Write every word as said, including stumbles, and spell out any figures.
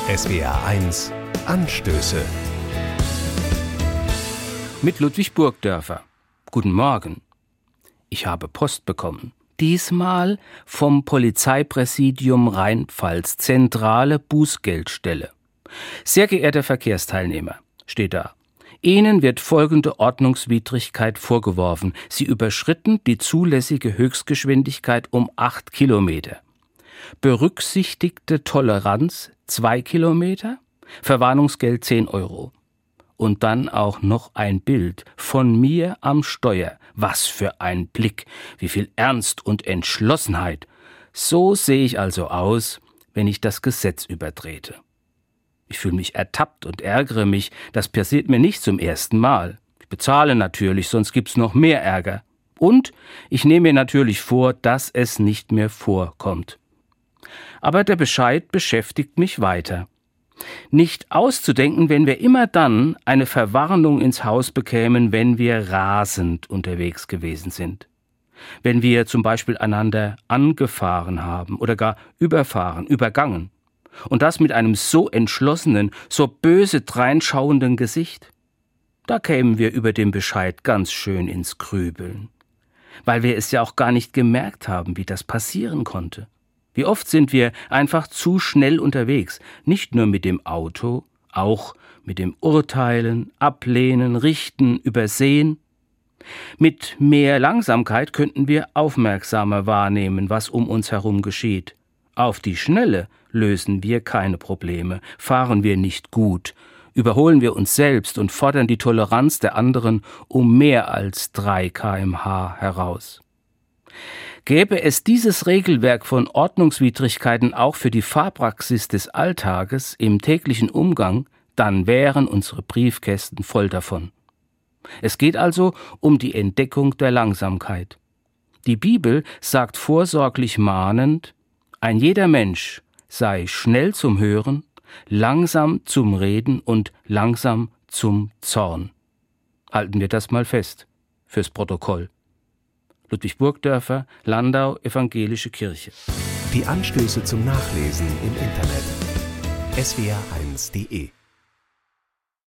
S W R eins Anstöße. Mit Ludwig Burgdörfer. Guten Morgen. Ich habe Post bekommen. Diesmal vom Polizeipräsidium Rheinpfalz, zentrale Bußgeldstelle. Sehr geehrter Verkehrsteilnehmer, steht da. Ihnen wird folgende Ordnungswidrigkeit vorgeworfen. Sie überschritten die zulässige Höchstgeschwindigkeit um acht Kilometer. Berücksichtigte Toleranz zwei Kilometer, Verwarnungsgeld zehn Euro. Und dann auch noch ein Bild von mir am Steuer. Was für ein Blick, wie viel Ernst und Entschlossenheit. So sehe ich also aus, wenn ich das Gesetz übertrete. Ich fühle mich ertappt und ärgere mich, das passiert mir nicht zum ersten Mal. Ich bezahle natürlich, sonst gibt's noch mehr Ärger. Und ich nehme mir natürlich vor, dass es nicht mehr vorkommt. Aber der Bescheid beschäftigt mich weiter. Nicht auszudenken, wenn wir immer dann eine Verwarnung ins Haus bekämen, wenn wir rasend unterwegs gewesen sind. Wenn wir zum Beispiel einander angefahren haben oder gar überfahren, übergangen. Und das mit einem so entschlossenen, so böse dreinschauenden Gesicht. Da kämen wir über den Bescheid ganz schön ins Grübeln. Weil wir es ja auch gar nicht gemerkt haben, wie das passieren konnte. Wie oft sind wir einfach zu schnell unterwegs, nicht nur mit dem Auto, auch mit dem Urteilen, Ablehnen, Richten, Übersehen. Mit mehr Langsamkeit könnten wir aufmerksamer wahrnehmen, was um uns herum geschieht. Auf die Schnelle lösen wir keine Probleme, fahren wir nicht gut, überholen wir uns selbst und fordern die Toleranz der anderen um mehr als drei Kilometer pro Stunde heraus. Gäbe es dieses Regelwerk von Ordnungswidrigkeiten auch für die Fahrpraxis des Alltages im täglichen Umgang, dann wären unsere Briefkästen voll davon. Es geht also um die Entdeckung der Langsamkeit. Die Bibel sagt vorsorglich mahnend, ein jeder Mensch sei schnell zum Hören, langsam zum Reden und langsam zum Zorn. Halten wir das mal fest, fürs Protokoll. Ludwig Burgdörfer, Landau, Evangelische Kirche. Die Anstöße zum Nachlesen im Internet. S W R eins punkt de